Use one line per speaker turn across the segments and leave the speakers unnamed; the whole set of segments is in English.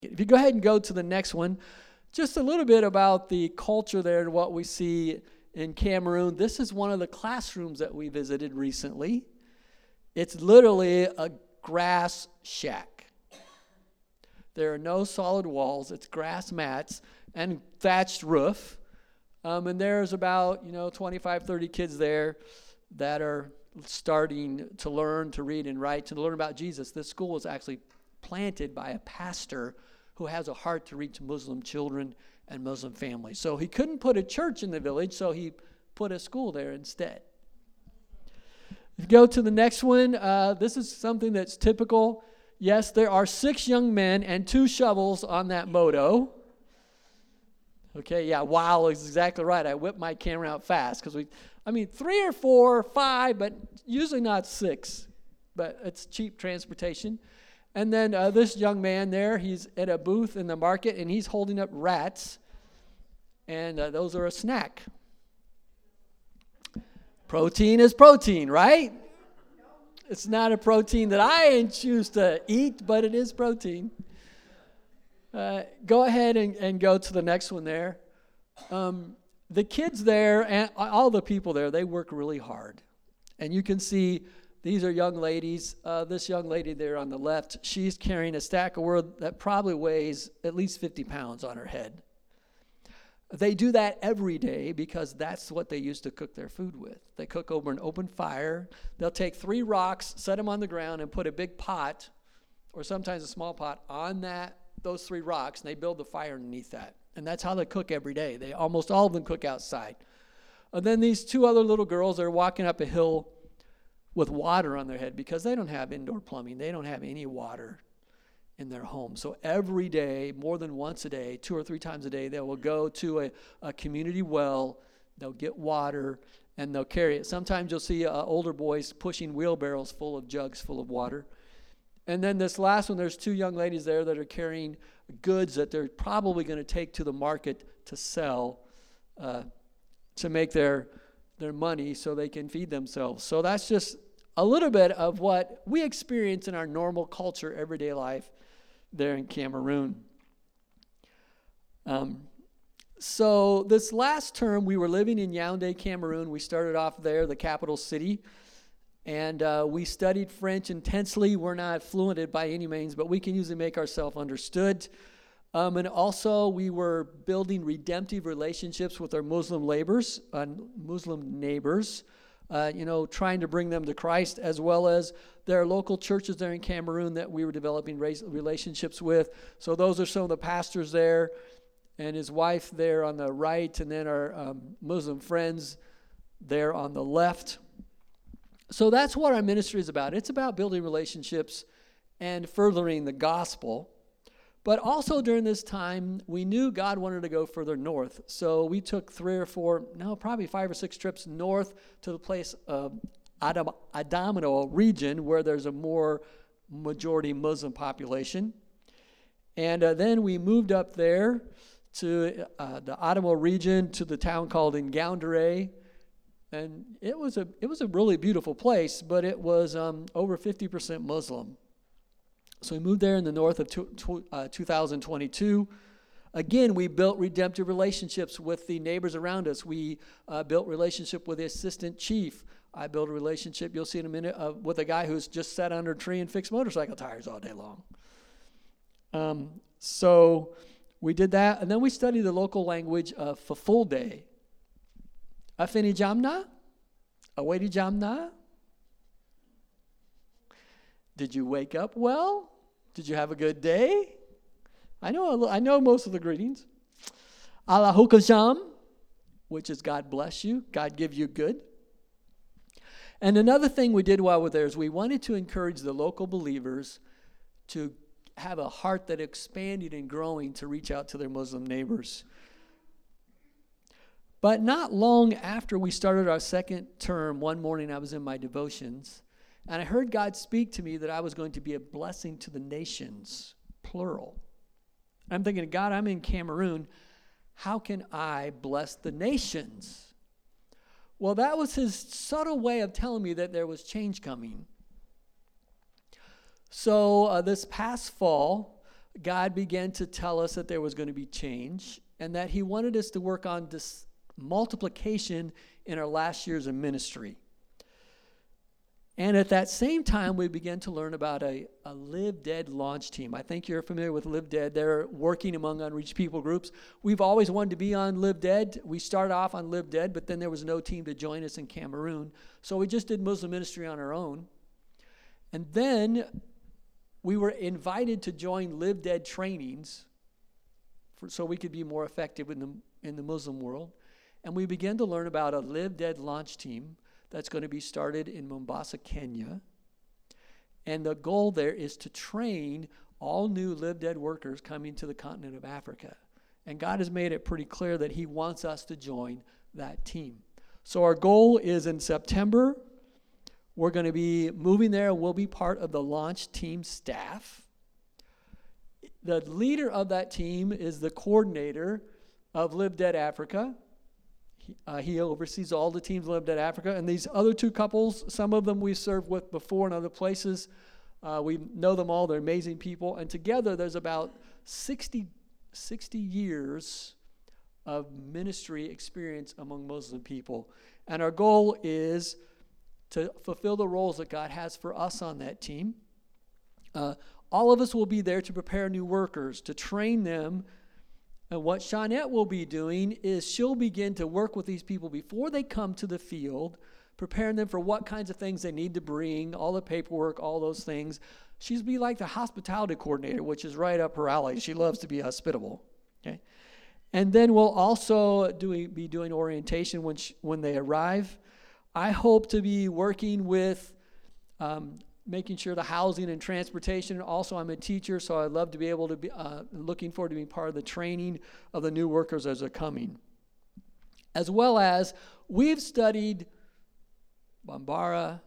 If you go ahead and go to the next one, just a little bit about the culture there and what we see in Cameroon. This is one of the classrooms that we visited recently. It's literally a grass shack. There are no solid walls. It's grass mats and thatched roof. And there's about, 25, 30 kids there that are starting to learn to read and write, to learn about Jesus. This school was actually planted by a pastor who has a heart to reach Muslim children and Muslim families. So he couldn't put a church in the village, so he put a school there instead. If you go to the next one, this is something that's typical. Yes, there are 6 young men and 2 shovels on that moto. Okay, yeah, wow is exactly right. I whipped my camera out fast because 3 or 4 or 5, but usually not 6. But it's cheap transportation. And then this young man there, he's at a booth in the market, and he's holding up rats. And those are a snack. Protein is protein, right? It's not a protein that I choose to eat, but it is protein. Go ahead and go to the next one there. The kids there and all the people there, they work really hard. And you can see these are young ladies. This young lady there on the left, she's carrying a stack of wood that probably weighs at least 50 pounds on her head. They do that every day because that's what they used to cook their food with. They cook over an open fire. They'll take 3 rocks, set them on the ground, and put a big pot, or sometimes a small pot, on those 3 rocks, and they build the fire underneath that. And that's how they cook every day. Almost all of them cook outside. And then these 2 other little girls are walking up a hill with water on their head because they don't have indoor plumbing. They don't have any water in their home. So every day, more than once a day, 2 or 3 times a day, they will go to a community well, they'll get water, and they'll carry it. Sometimes you'll see older boys pushing wheelbarrows full of jugs full of water. And then this last one, there's 2 young ladies there that are carrying goods that they're probably going to take to the market to sell, to make their money so they can feed themselves. So that's just a little bit of what we experience in our normal culture, everyday life there in Cameroon. So this last term, we were living in Yaoundé, Cameroon. We started off there, the capital city, and we studied French intensely. We're not fluent by any means, but we can usually make ourselves understood. And also, we were building redemptive relationships with our Muslim neighbors, trying to bring them to Christ, as well as there are local churches there in Cameroon that we were developing relationships with. So those are some of the pastors there, and his wife there on the right, and then our Muslim friends there on the left. So that's what our ministry is about. It's about building relationships and furthering the gospel. But also during this time, we knew God wanted to go further north. So we took probably 5 or 6 trips north to the place of Adamano region, where there's a more majority Muslim population. And then we moved up there to the Adamo region, to the town called Ngaoundéré. And it was a really beautiful place, but it was over 50% Muslim. So we moved there in the north of 2022. Again, we built redemptive relationships with the neighbors around us. We built relationship with the assistant chief. I built a relationship, you'll see in a minute, with a guy who's just sat under a tree and fixed motorcycle tires all day long. So we did that, and then we studied the local language of Fulfulde. Afeni Jamna? Awedi Jamna? Did you wake up well? Did you have a good day? I know most of the greetings. Allahu Kajam, which is God bless you, God give you good. And another thing we did while we were there is we wanted to encourage the local believers to have a heart that expanded and growing to reach out to their Muslim neighbors. But not long after we started our second term, one morning I was in my devotions, and I heard God speak to me that I was going to be a blessing to the nations, plural. I'm thinking, God, I'm in Cameroon. How can I bless the nations? Well, that was his subtle way of telling me that there was change coming. So this past fall, God began to tell us that there was going to be change and that he wanted us to work on this multiplication in our last years of ministry. And at that same time, we began to learn about a Live Dead launch team. I think you're familiar with Live Dead. They're working among unreached people groups. We've always wanted to be on Live Dead. We started off on Live Dead, but then there was no team to join us in Cameroon. So we just did Muslim ministry on our own. And then we were invited to join Live Dead trainings so we could be more effective in the Muslim world. And we began to learn about a Live Dead launch team that's going to be started in Mombasa, Kenya. And the goal there is to train all new Live Dead workers coming to the continent of Africa. And God has made it pretty clear that he wants us to join that team. So our goal is in September, we're going to be moving there. We'll be part of the launch team staff. The leader of that team is the coordinator of Live Dead Africa. He oversees all the teams Live Dead Africa. And these other two couples, some of them we've served with before in other places. We know them all. They're amazing people. And together there's about 60 years of ministry experience among Muslim people. And our goal is to fulfill the roles that God has for us on that team. All of us will be there to prepare new workers, to train them. And what Shawnette will be doing is she'll begin to work with these people before they come to the field, preparing them for what kinds of things they need to bring, all the paperwork, all those things. She'll be like the hospitality coordinator, which is right up her alley. She loves to be hospitable. Okay, and then we'll also be doing orientation when they arrive. I hope to be working with making sure the housing and transportation. Also, I'm a teacher, so I'd love to be able to be looking forward to being part of the training of the new workers as they're coming. As well as, we've studied Bambara,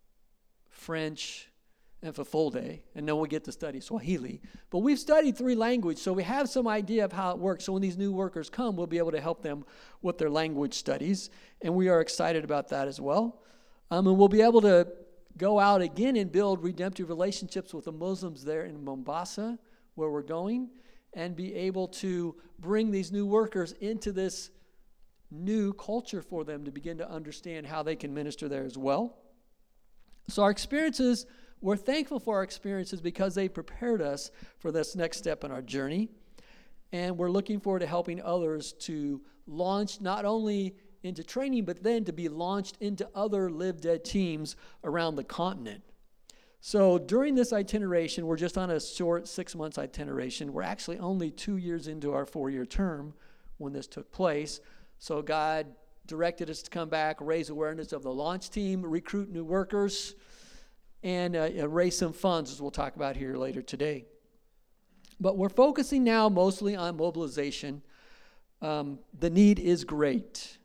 French, and Fulfulde, and then we'll get to study Swahili. But we've studied 3 languages, so we have some idea of how it works. So when these new workers come, we'll be able to help them with their language studies, and we are excited about that as well. And we'll be able to go out again and build redemptive relationships with the Muslims there in Mombasa, where we're going, and be able to bring these new workers into this new culture for them to begin to understand how they can minister there as well. So our experiences, we're thankful for our experiences because they prepared us for this next step in our journey. And we're looking forward to helping others to launch not only into training, but then to be launched into other Live Dead teams around the continent. So during this itineration, we're just on a short 6 months itineration. We're actually only 2 years into our 4-year term when this took place. So God directed us to come back, raise awareness of the launch team, recruit new workers, and raise some funds, as we'll talk about here later today. But we're focusing now mostly on mobilization. The need is great.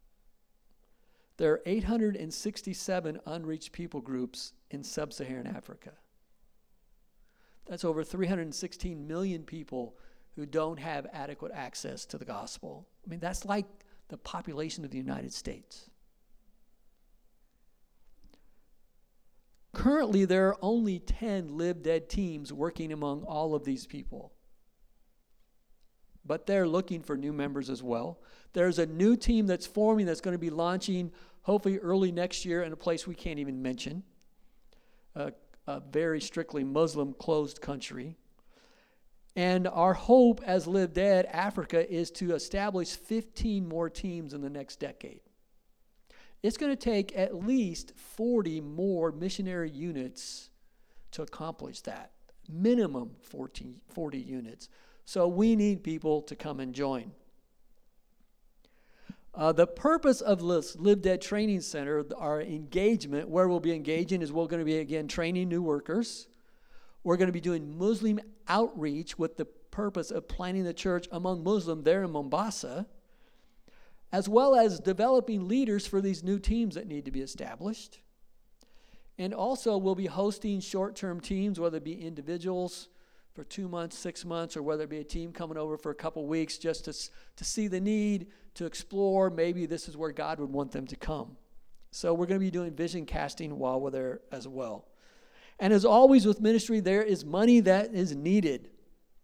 There are 867 unreached people groups in sub-Saharan Africa. That's over 316 million people who don't have adequate access to the gospel. I mean, that's like the population of the United States. Currently, there are only 10 Live Dead teams working among all of these people. But they're looking for new members as well. There's a new team that's forming that's going to be launching hopefully early next year in a place we can't even mention, a very strictly Muslim closed country. And our hope as Live Dead Africa is to establish 15 more teams in the next decade. It's going to take at least 40 more missionary units to accomplish that, minimum 40 units. So we need people to come and join. The purpose of Live Dead Training Center, our engagement, where we'll be engaging is we're going to be, again, training new workers. We're going to be doing Muslim outreach with the purpose of planting the church among Muslims there in Mombasa, as well as developing leaders for these new teams that need to be established. And also we'll be hosting short-term teams, whether it be individuals for 2 months, 6 months, or whether it be a team coming over for a couple weeks just to see the need, to explore maybe this is where God would want them to come. So we're going to be doing vision casting while we're there as well. And as always with ministry, there is money that is needed.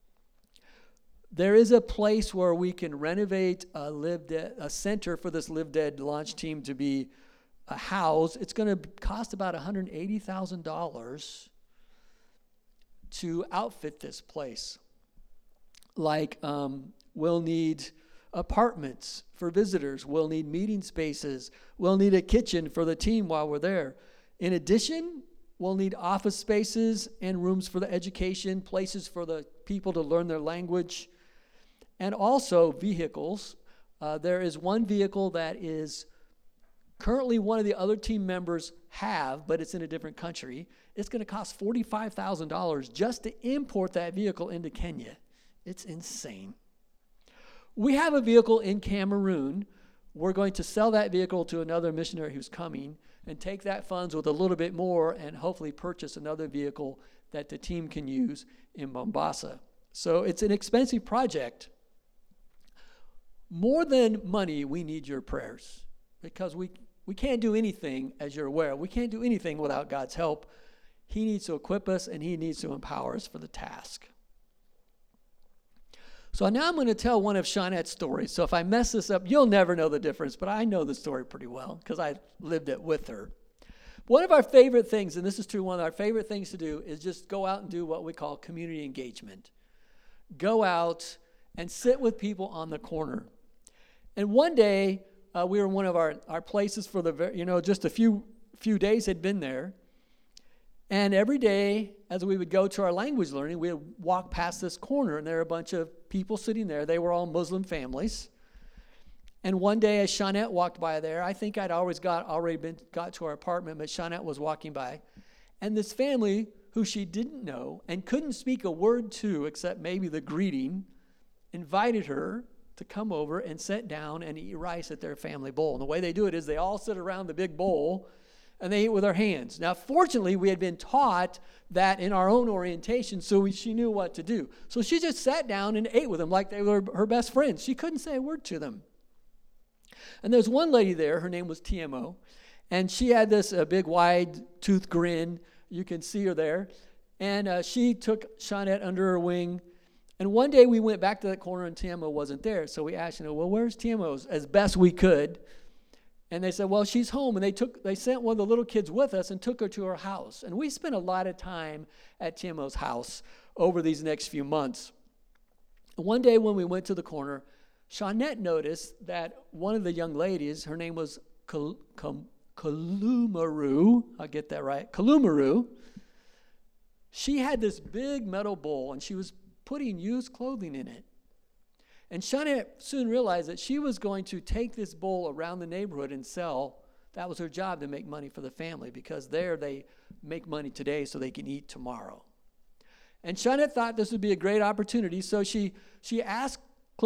There is a place where we can renovate a center for this Live Dead launch team to be housed. It's going to cost about $180,000 to outfit this place. Like, we'll need apartments for visitors. We'll need meeting spaces. We'll need a kitchen for the team while we're there. In addition, we'll need office spaces and rooms for the education, places for the people to learn their language, and also vehicles. There is one vehicle that is currently one of the other team members have, but it's in a different country. It's going to cost $45,000 just to import that vehicle into Kenya. It's insane. We have a vehicle in Cameroon. We're going to sell that vehicle to another missionary who's coming and take that funds with a little bit more and hopefully purchase another vehicle that the team can use in Mombasa. So it's an expensive project. More than money, we need your prayers, because we can't do anything, as you're aware. We can't do anything without God's help. He needs to equip us, and he needs to empower us for the task. So now I'm going to tell one of Shawnette's stories. So if I mess this up, you'll never know the difference, but I know the story pretty well because I lived it with her. One of our favorite things, and this is true, one of our favorite things to do is just go out and do what we call community engagement. Go out and sit with people on the corner. And one day, we were in one of our places for just a few days had been there. And every day, as we would go to our language learning, we would walk past this corner, and there were a bunch of people sitting there. They were all Muslim families. And one day, as Shawnette walked by there, I think I'd got to our apartment, but Shawnette was walking by. And this family, who she didn't know and couldn't speak a word to except maybe the greeting, invited her to come over and sit down and eat rice at their family bowl. And the way they do it is they all sit around the big bowl, and they eat with their hands. Now, fortunately, we had been taught that in our own orientation, so she knew what to do. So she just sat down and ate with them like they were her best friends. She couldn't say a word to them. And there's one lady there, her name was TMO, and she had this big wide-toothed grin. You can see her there. And she took Shawnette under her wing. And one day we went back to that corner, and TMO wasn't there. So we asked, well, where's TMO? As best we could. And they said, well, she's home. And they sent one of the little kids with us and took her to her house. And we spent a lot of time at TMO's house over these next few months. And one day when we went to the corner, Shawnette noticed that one of the young ladies, her name was Kalumaru, I'll get that right, Kalumaru, she had this big metal bowl, and she was putting used clothing in it. And Shawnette soon realized that she was going to take this bowl around the neighborhood and sell. That was her job, to make money for the family, because there they make money today so they can eat tomorrow. And Shawnette thought this would be a great opportunity, so she asked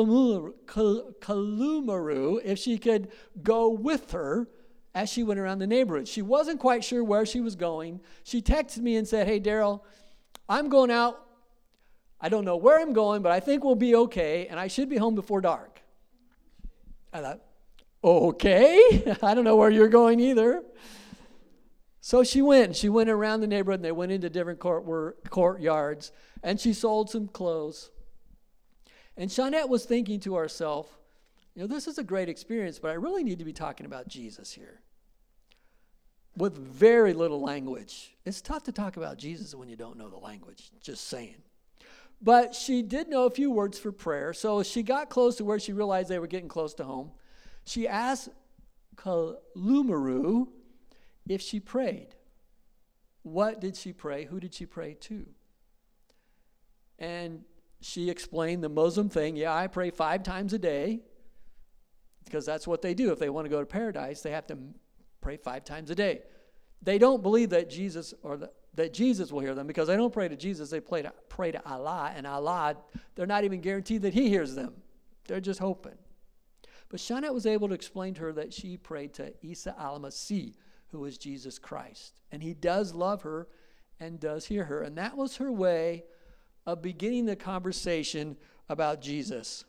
Kalumaru if she could go with her as she went around the neighborhood. She wasn't quite sure where she was going. She texted me and said, hey, Daryl, I'm going out. I don't know where I'm going, but I think we'll be okay, and I should be home before dark. I thought, okay, I don't know where you're going either. So she went around the neighborhood, and they went into different courtyards, and she sold some clothes. And Shawnette was thinking to herself, this is a great experience, but I really need to be talking about Jesus here. With very little language. It's tough to talk about Jesus when you don't know the language, just saying. But she did know a few words for prayer, so she got close to where she realized they were getting close to home. She asked Kalumaru if she prayed. What did she pray? Who did she pray to? And she explained the Muslim thing. Yeah, I pray 5 times a day, because that's what they do. If they want to go to paradise, they have to pray 5 times a day. They don't believe that Jesus that Jesus will hear them, because they don't pray to Jesus. They pray to Allah, and Allah, they're not even guaranteed that he hears them. They're just hoping. But Shawnette was able to explain to her that she prayed to Isa al-Masih, who is Jesus Christ. And he does love her and does hear her. And that was her way of beginning the conversation about Jesus.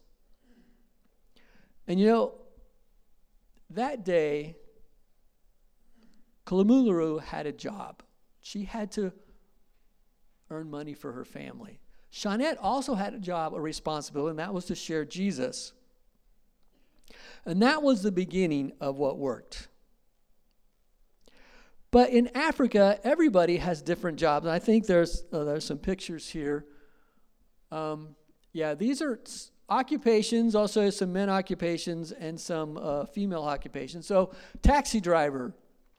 And that day, Kalumaru had a job. She had to earn money for her family. Shawnette also had a job, a responsibility, and that was to share Jesus. And that was the beginning of what worked. But in Africa, everybody has different jobs. And I think there's some pictures here. These are occupations, also some men occupations and some female occupations. So taxi driver.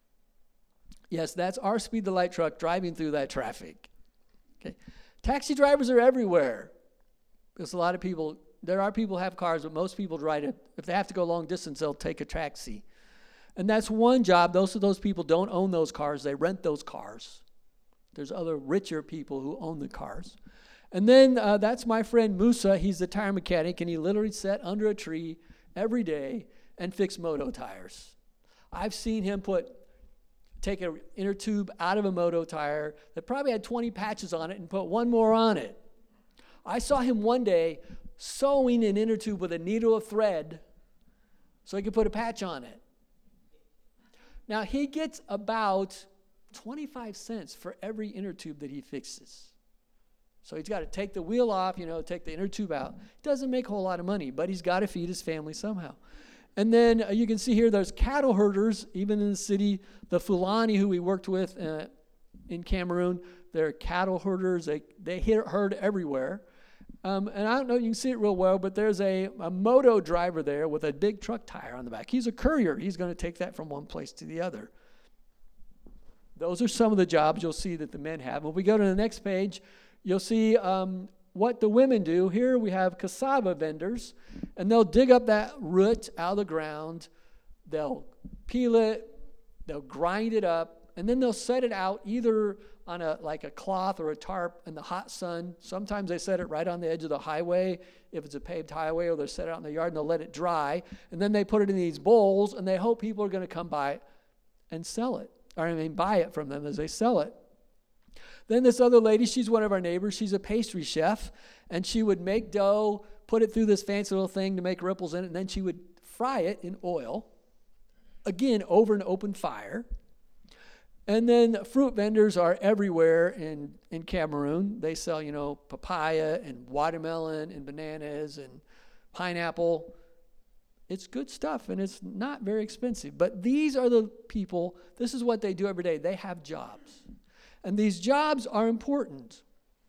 Yes, that's our Speed the Light truck driving through that traffic. Okay. Taxi drivers are everywhere. Because a lot of people, there are people who have cars, but most people drive it. If they have to go long distance, they'll take a taxi. And that's one job. Those people don't own those cars. They rent those cars. There's other richer people who own the cars. And then that's my friend Musa. He's the tire mechanic, and he literally sat under a tree every day and fix moto tires. I've seen him take an inner tube out of a moto tire that probably had 20 patches on it and put one more on it. I saw him one day sewing an inner tube with a needle of thread so he could put a patch on it. Now, he gets about 25 cents for every inner tube that he fixes. So he's got to take the wheel off, take the inner tube out. Doesn't make a whole lot of money, but he's got to feed his family somehow. And then you can see here there's cattle herders, even in the city. The Fulani who we worked with in Cameroon, they're cattle herders. They herd everywhere. And I don't know if you can see it real well, but there's a moto driver there with a big truck tire on the back. He's a courier. He's going to take that from one place to the other. Those are some of the jobs you'll see that the men have. When we go to the next page, you'll see what the women do. Here we have cassava vendors, and they'll dig up that root out of the ground. They'll peel it. They'll grind it up, and then they'll set it out either on a cloth or a tarp in the hot sun. Sometimes they set it right on the edge of the highway if it's a paved highway, or they'll set it out in the yard and they'll let it dry. And then they put it in these bowls, and they hope people are going to come by it and sell it. Buy it from them as they sell it. Then this other lady, she's one of our neighbors. She's a pastry chef, and she would make dough, put it through this fancy little thing to make ripples in it, and then she would fry it in oil, again, over an open fire. And then fruit vendors are everywhere in Cameroon. They sell, papaya and watermelon and bananas and pineapple. It's good stuff, and it's not very expensive. But these are the people, this is what they do every day. They have jobs. And these jobs are important.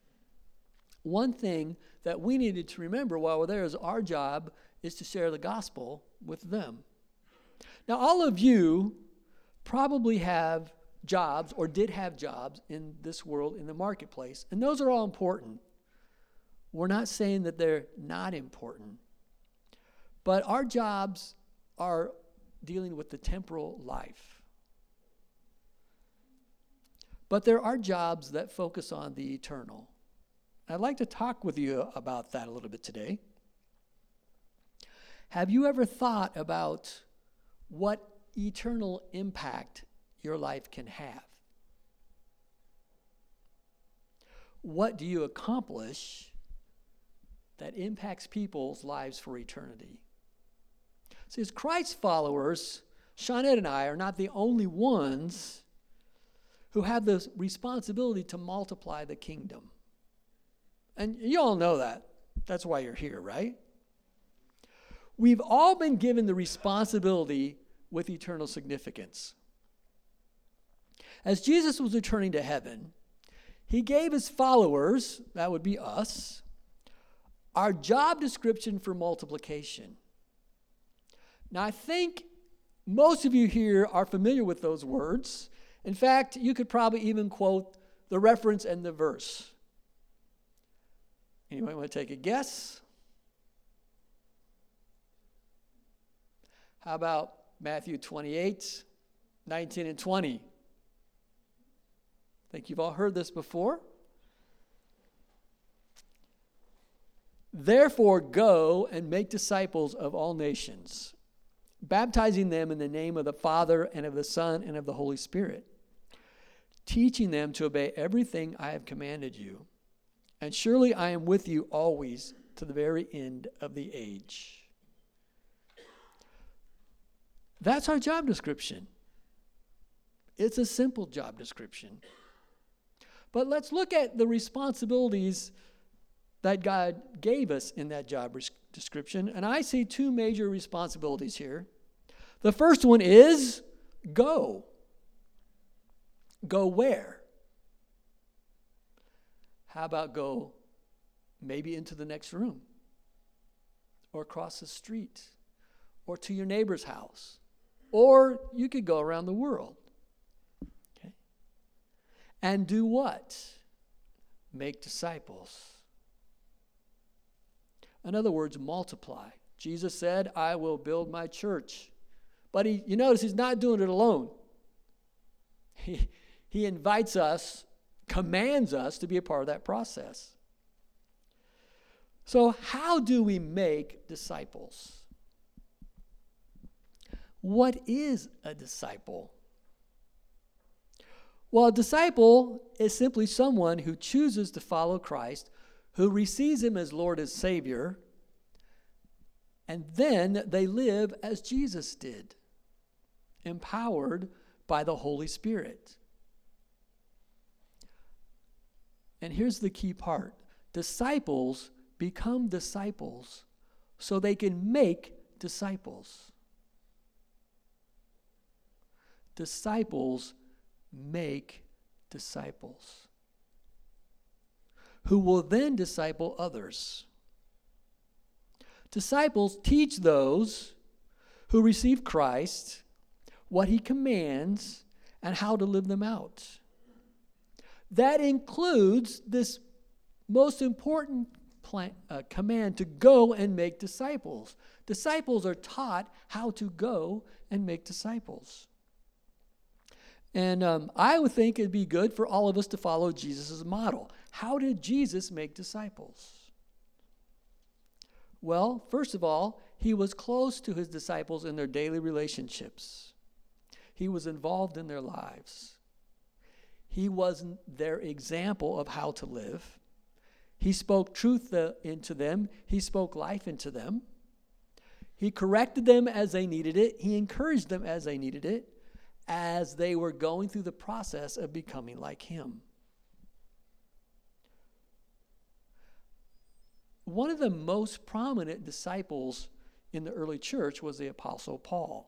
One thing that we needed to remember while we're there is our job is to share the gospel with them. Now, all of you probably have jobs or did have jobs in this world, in the marketplace, and those are all important. We're not saying that they're not important, but our jobs are dealing with the temporal life. But there are jobs that focus on the eternal. I'd like to talk with you about that a little bit today. Have you ever thought about what eternal impact your life can have? What do you accomplish that impacts people's lives for eternity? See, as Christ followers, Shawnette and I are not the only ones who have the responsibility to multiply the kingdom. And you all know that. That's why you're here, right? We've all been given the responsibility with eternal significance. As Jesus was returning to heaven, he gave his followers, that would be us, our job description for multiplication. Now, I think most of you here are familiar with those words. In fact, you could probably even quote the reference and the verse. Anybody want to take a guess? How about Matthew 28, 19 and 20? I think you've all heard this before. Therefore, go and make disciples of all nations, baptizing them in the name of the Father and of the Son and of the Holy Spirit, teaching them to obey everything I have commanded you. And surely I am with you always to the very end of the age. That's our job description. It's a simple job description. But let's look at the responsibilities that God gave us in that job description, and I see two major responsibilities here. The first one is go. Go where? How about go maybe into the next room, or across the street, or to your neighbor's house, or you could go around the world. Okay? And do what? Make disciples. In other words, multiply. Jesus said, I will build my church. But you notice he's not doing it alone. He invites us, commands us to be a part of that process. So how do we make disciples? What is a disciple? Well, a disciple is simply someone who chooses to follow Christ, who receives him as Lord and Savior, and then they live as Jesus did, empowered by the Holy Spirit. And here's the key part. Disciples become disciples so they can make disciples. Disciples make disciples who will then disciple others. Disciples teach those who receive Christ what he commands and how to live them out. That includes this most important command to go and make disciples. Disciples are taught how to go and make disciples. And I would think it'd be good for all of us to follow Jesus' model. How did Jesus make disciples? Well, first of all, he was close to his disciples in their daily relationships. He was involved in their lives. He was their example of how to live. He spoke truth into them. He spoke life into them. He corrected them as they needed it. He encouraged them as they needed it, as they were going through the process of becoming like him. One of the most prominent disciples in the early church was the Apostle Paul.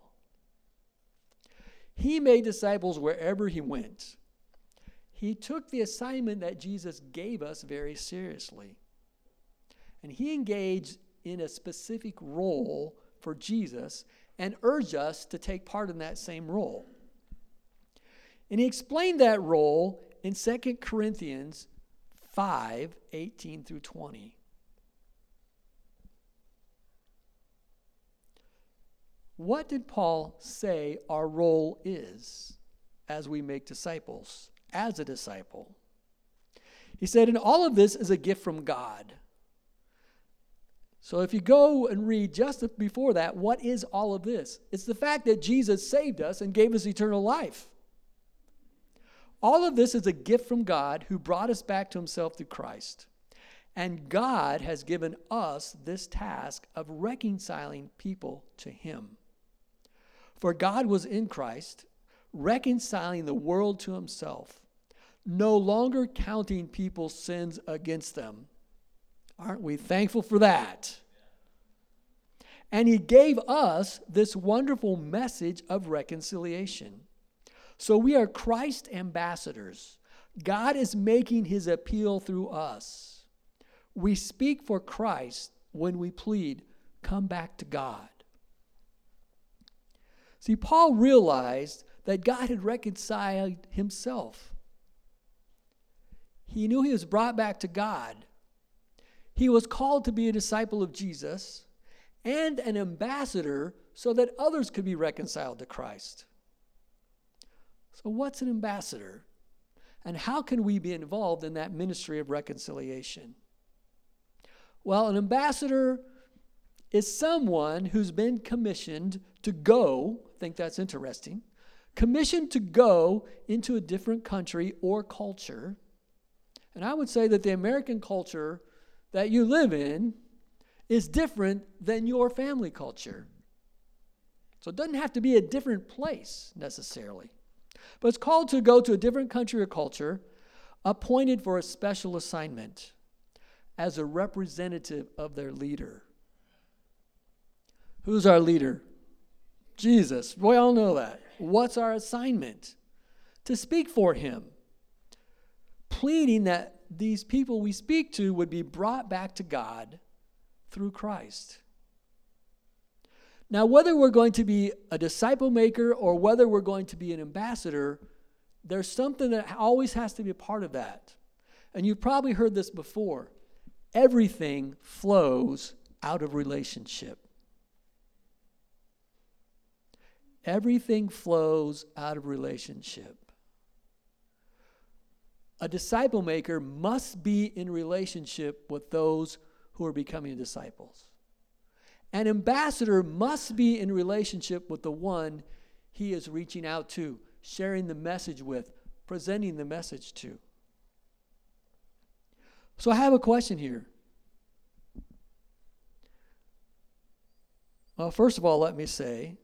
He made disciples wherever he went. He took the assignment that Jesus gave us very seriously. And he engaged in a specific role for Jesus and urged us to take part in that same role. And he explained that role in 2 Corinthians 5:18 through 20. What did Paul say our role is as we make disciples, as a disciple? He said, and all of this is a gift from God. So if you go and read just before that, what is all of this? It's the fact that Jesus saved us and gave us eternal life. All of this is a gift from God who brought us back to himself through Christ. And God has given us this task of reconciling people to him. For God was in Christ, reconciling the world to himself, no longer counting people's sins against them. Aren't we thankful for that? And he gave us this wonderful message of reconciliation. So we are Christ ambassadors. God is making his appeal through us. We speak for Christ when we plead, come back to God. See, Paul realized that God had reconciled himself. He knew he was brought back to God. He was called to be a disciple of Jesus and an ambassador so that others could be reconciled to Christ. So what's an ambassador? And how can we be involved in that ministry of reconciliation? Well, an ambassador is someone who's been commissioned to go, I think that's interesting, commissioned to go into a different country or culture. And I would say that the American culture that you live in is different than your family culture. So it doesn't have to be a different place necessarily. But it's called to go to a different country or culture, appointed for a special assignment. as a representative of their leader. Who's our leader? Jesus. We all know that. What's our assignment? To speak for him, pleading that these people we speak to would be brought back to God through Christ. Now, whether we're going to be a disciple maker or whether we're going to be an ambassador, there's something that always has to be a part of that. And you've probably heard this before. Everything flows out of relationship. Everything flows out of relationship. A disciple maker must be in relationship with those who are becoming disciples. An ambassador must be in relationship with the one he is reaching out to, sharing the message with, presenting the message to. So I have a question here. Well, first of all, let me say,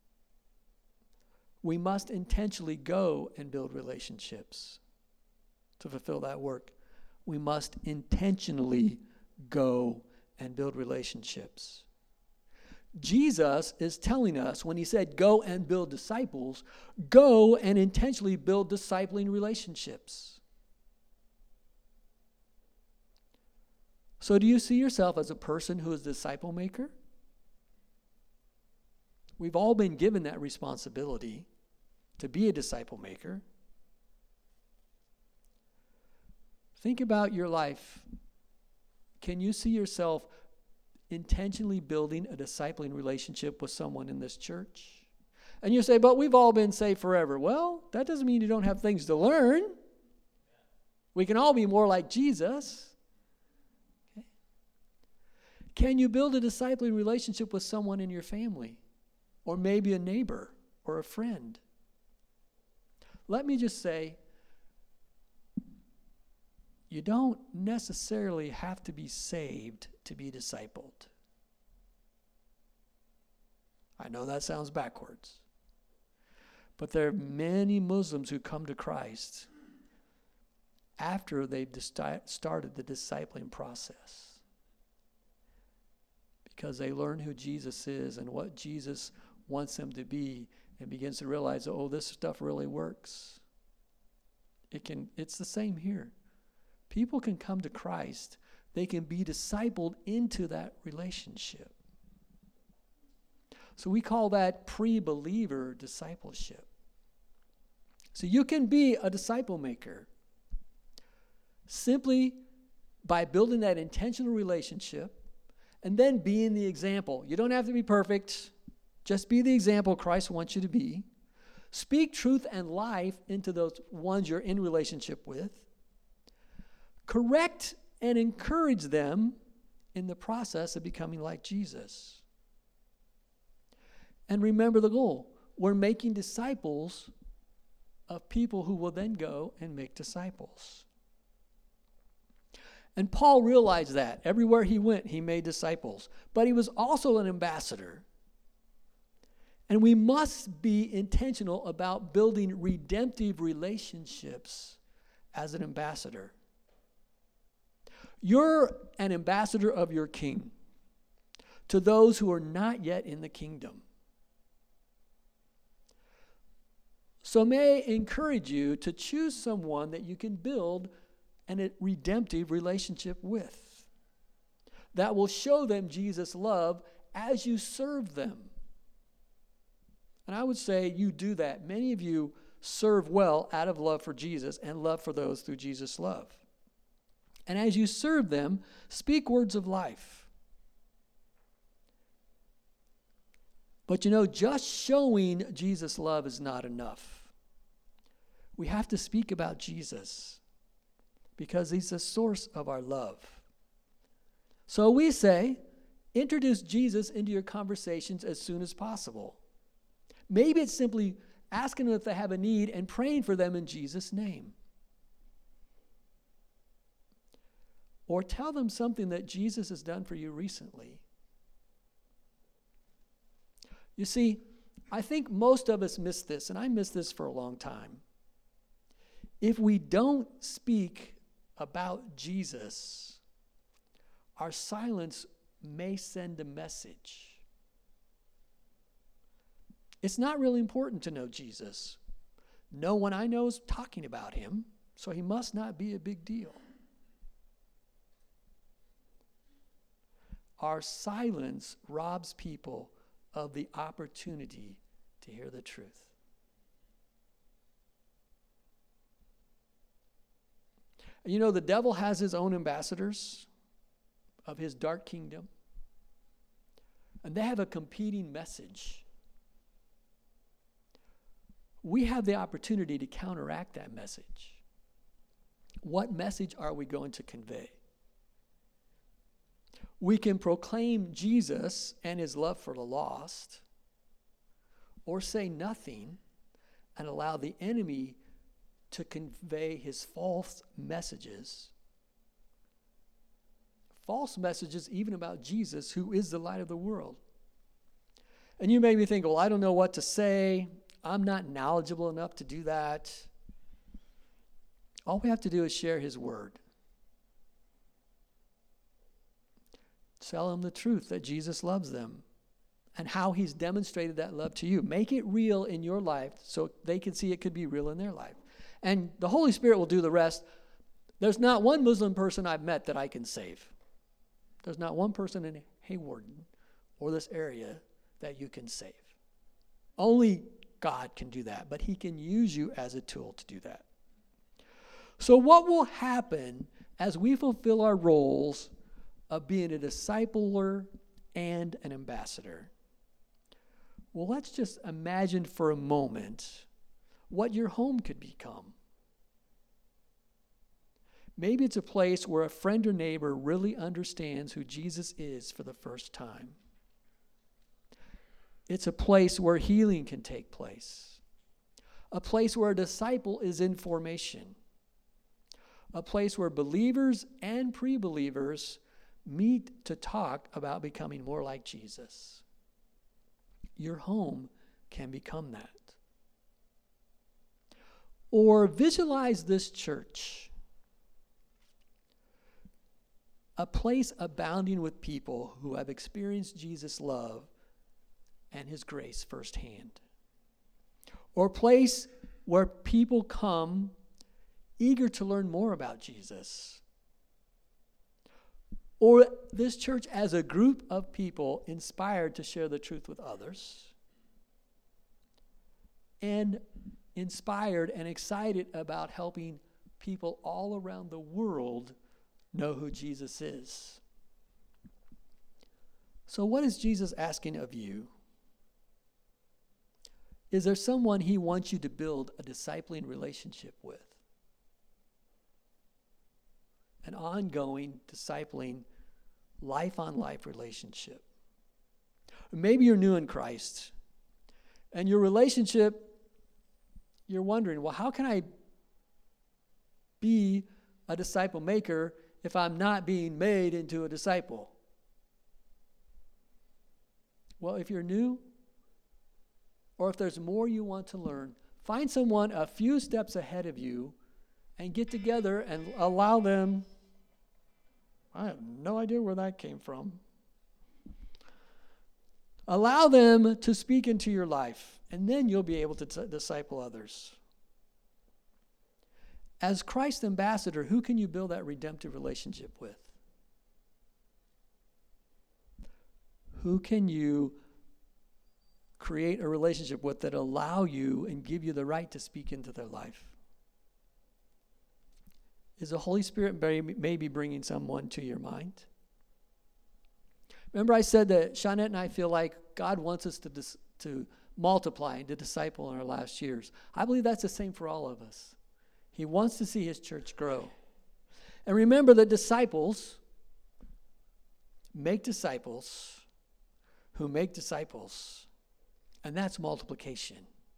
we must intentionally go and build relationships to fulfill that work. We must intentionally go and build relationships. Jesus is telling us, when he said go and build disciples, go and intentionally build discipling relationships. So do you see yourself as a person who is a disciple maker? We've all been given that responsibility to be a disciple maker. Think about your life. Can you see yourself intentionally building a discipling relationship with someone in this church? And you say, but we've all been saved forever. Well, that doesn't mean you don't have things to learn. We can all be more like Jesus. Okay. Can you build a discipling relationship with someone in your family? Or maybe a neighbor or a friend? Let me just say, you don't necessarily have to be saved to be discipled. I know that sounds backwards. But there are many Muslims who come to Christ after they've started the discipling process, because they learn who Jesus is and what Jesus wants them to be, and begins to realize, oh, this stuff really works. It's the same here. People can come to Christ. They can be discipled into that relationship. So we call that pre-believer discipleship. So you can be a disciple maker simply by building that intentional relationship and then being the example. You don't have to be perfect. Just be the example Christ wants you to be. Speak truth and life into those ones you're in relationship with. Correct and encourage them in the process of becoming like Jesus. And remember the goal. We're making disciples of people who will then go and make disciples. And Paul realized that. Everywhere he went, he made disciples. But he was also an ambassador. And we must be intentional about building redemptive relationships as an ambassador. You're an ambassador of your king to those who are not yet in the kingdom. So may I encourage you to choose someone that you can build a redemptive relationship with, that will show them Jesus' love as you serve them. And I would say you do that. Many of you serve well out of love for Jesus and love for those through Jesus' love. And as you serve them, speak words of life. But just showing Jesus' love is not enough. We have to speak about Jesus because he's the source of our love. So we say, introduce Jesus into your conversations as soon as possible. Maybe it's simply asking them if they have a need and praying for them in Jesus' name. Or tell them something that Jesus has done for you recently. You see, I think most of us miss this, and I missed this for a long time. If we don't speak about Jesus, our silence may send a message. It's not really important to know Jesus. No one I know is talking about him, so he must not be a big deal. Our silence robs people of the opportunity to hear the truth. You know, the devil has his own ambassadors of his dark kingdom, and they have a competing message. We have the opportunity to counteract that message. What message are we going to convey? We can proclaim Jesus and his love for the lost, or say nothing and allow the enemy to convey his false messages. False messages even about Jesus, who is the light of the world. And you may be thinking, well, I don't know what to say. I'm not knowledgeable enough to do that. All we have to do is share his word. Tell them the truth that Jesus loves them and how he's demonstrated that love to you. Make it real in your life so they can see it could be real in their life. And the Holy Spirit will do the rest. There's not one Muslim person I've met that I can save. There's not one person in Hawarden or this area that you can save. Only God can do that, but he can use you as a tool to do that. So what will happen as we fulfill our roles of being a discipler and an ambassador? Well, let's just imagine for a moment what your home could become. Maybe it's a place where a friend or neighbor really understands who Jesus is for the first time. It's a place where healing can take place. A place where a disciple is in formation. A place where believers and pre-believers meet to talk about becoming more like Jesus. Your home can become that. Or visualize this church, a place abounding with people who have experienced Jesus' love and his grace firsthand. Or a place where people come eager to learn more about Jesus. Or this church as a group of people inspired to share the truth with others. And inspired and excited about helping people all around the world know who Jesus is. So what is Jesus asking of you? Is there someone he wants you to build a discipling relationship with? An ongoing discipling, life-on-life relationship. Or maybe you're new in Christ, and your relationship, you're wondering, well, how can I be a disciple maker if I'm not being made into a disciple? Well, if you're new, or if there's more you want to learn, find someone a few steps ahead of you and get together and allow them. I have no idea where that came from. Allow them to speak into your life, and then you'll be able to disciple others. As Christ's ambassador, who can you build that redemptive relationship with? Who can you create a relationship with that allow you and give you the right to speak into their life? Is the Holy Spirit maybe bringing someone to your mind? Remember I said that Shawnette and I feel like God wants us to multiply and to disciple in our last years. I believe that's the same for all of us. He wants to see his church grow. And remember that disciples make disciples who make disciples. And that's multiplication.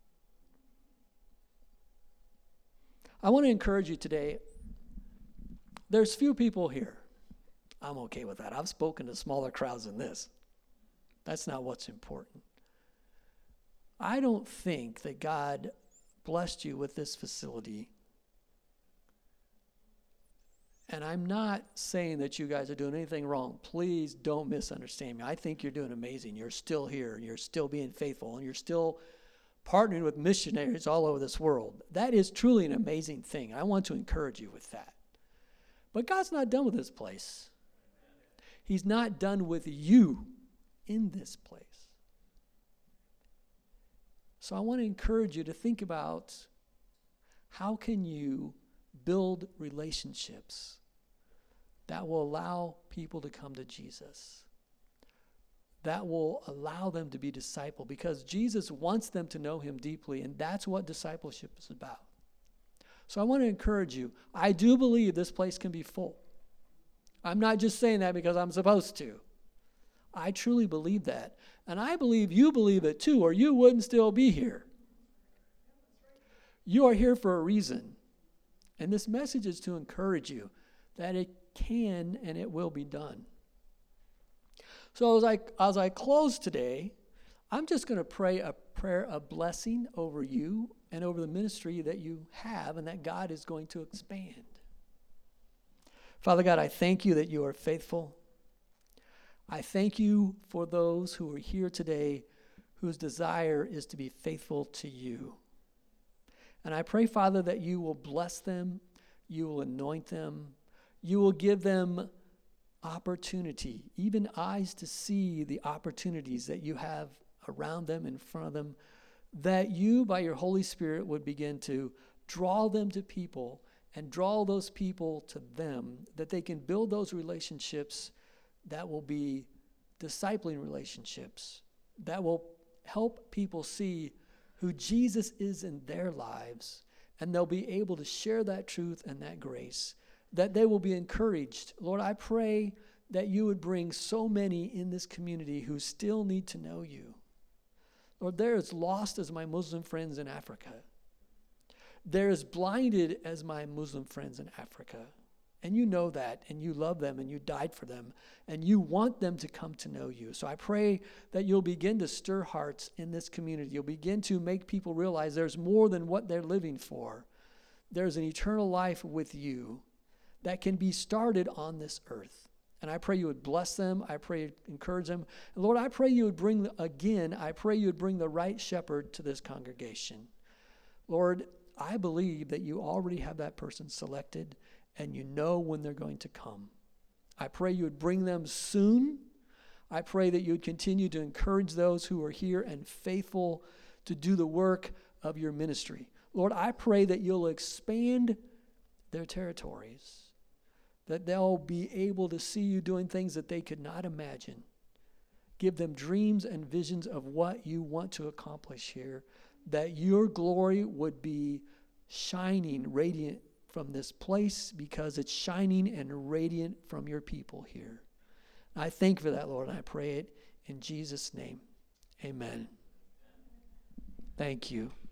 I want to encourage you today. There's few people here. I'm okay with that. I've spoken to smaller crowds than this. That's not what's important. I don't think that God blessed you with this facility And I'm not saying that you guys are doing anything wrong. Please don't misunderstand me. I think you're doing amazing. You're still here, and you're still being faithful, and you're still partnering with missionaries all over this world. That is truly an amazing thing. I want to encourage you with that. But God's not done with this place. He's not done with you in this place. So I want to encourage you to think about, how can you build relationships that will allow people to come to Jesus, that will allow them to be discipled, because Jesus wants them to know him deeply, and that's what discipleship is about. So I want to encourage you. I do believe this place can be full. I'm not just saying that because I'm supposed to. I truly believe that. And I believe you believe it too, or you wouldn't still be here. You are here for a reason. And this message is to encourage you that it can and it will be done. So as I close today, I'm just going to pray a prayer of blessing over you and over the ministry that you have and that God is going to expand. Father God, I thank you that you are faithful. I thank you for those who are here today whose desire is to be faithful to you. And I pray, Father, that you will bless them, you will anoint them, you will give them opportunity, even eyes to see the opportunities that you have around them, in front of them, that you, by your Holy Spirit, would begin to draw them to people and draw those people to them, that they can build those relationships that will be discipling relationships, that will help people see who Jesus is in their lives, and they'll be able to share that truth and that grace, that they will be encouraged. Lord, I pray that you would bring so many in this community who still need to know you. Lord, they're as lost as my Muslim friends in Africa. They're as blinded as my Muslim friends in Africa. And you know that, and you love them, and you died for them, and you want them to come to know you. So I pray that you'll begin to stir hearts in this community. You'll begin to make people realize there's more than what they're living for. There's an eternal life with you that can be started on this earth. And I pray you would bless them. I pray you'd encourage them. And Lord, I pray you would bring the right shepherd to this congregation. Lord, I believe that you already have that person selected, and you know when they're going to come. I pray you would bring them soon. I pray that you would continue to encourage those who are here and faithful to do the work of your ministry. Lord, I pray that you'll expand their territories, that they'll be able to see you doing things that they could not imagine. Give them dreams and visions of what you want to accomplish here, that your glory would be shining, radiant from this place, because it's shining and radiant from your people here. I thank you for that, Lord, and I pray it in Jesus' name. Amen. Thank you.